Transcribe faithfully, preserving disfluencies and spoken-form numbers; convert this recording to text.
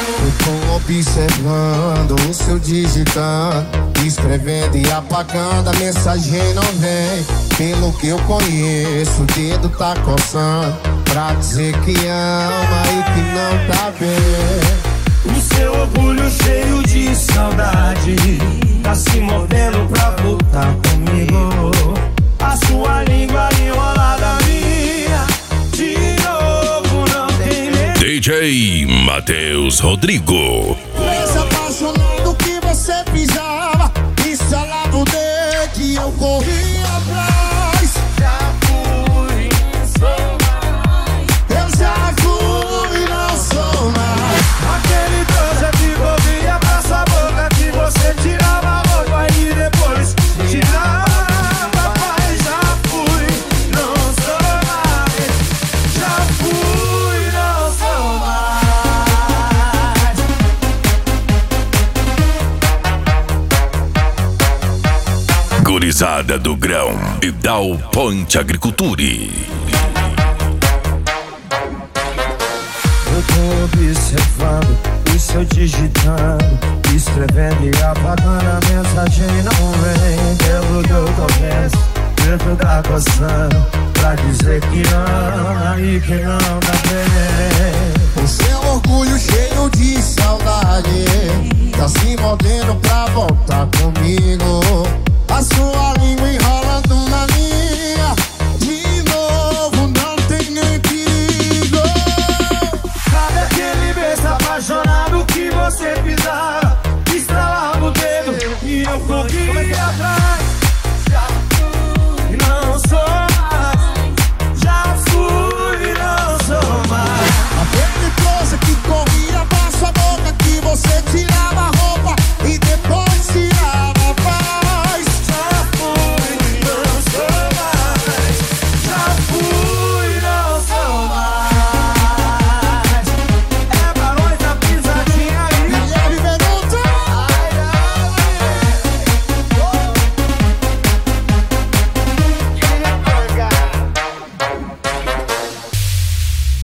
Eu tô observando o seu digitando, escrevendo e apagando, a mensagem não vem. Pelo que eu conheço, o dedo tá coçando pra dizer que ama e que não tá bem. O seu orgulho cheio de saudade tá se movendo pra voltar comigo. A sua língua enrolada minha, de novo não tem medo. D J Matheus Rodrigo. Esse apaixonado que você pisava, instalava o dedo que eu corri atrás. Já fui, não sou mais. Eu já fui, não sou mais. Aquele trouxa que envolvia pra sua boca, que você tirava a roupa e depois tirava. Papai, já fui, não sou mais. Já fui, não sou mais. Gurizada do Grão e Dal Ponte Agriculture. Eu tô observando o seu digitando, escrevendo e apagando, a mensagem não vem. Pelo que eu tô vendo, dentro tá coçando pra dizer que ama e que não dá bem. O seu orgulho cheio de saudade tá se mordendo pra voltar comigo. A sua língua enrolando na minha, de novo não tem nem perigo. Sabe aquele beijo apaixonado que você